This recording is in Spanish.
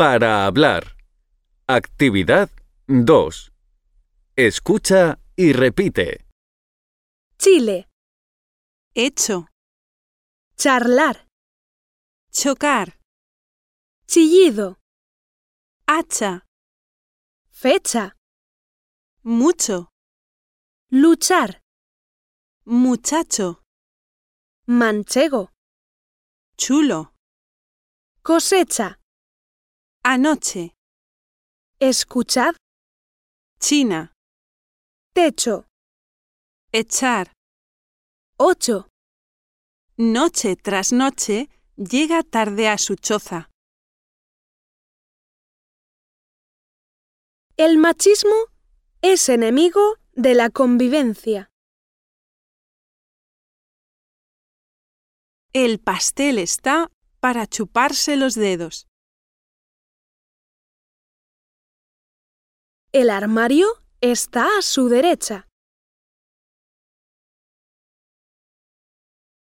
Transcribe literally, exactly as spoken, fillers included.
Para hablar. Actividad dos. Escucha y repite. Chile, Hecho. charlar, Chocar. chillido, Hacha. fecha, Mucho. luchar, Muchacho. manchego, Chulo. cosecha, Anoche. escuchad, China. techo, Echar. ocho, Noche tras noche llega tarde a su choza. el machismo es enemigo de la convivencia. El pastel está para chuparse los dedos. El armario está a su derecha.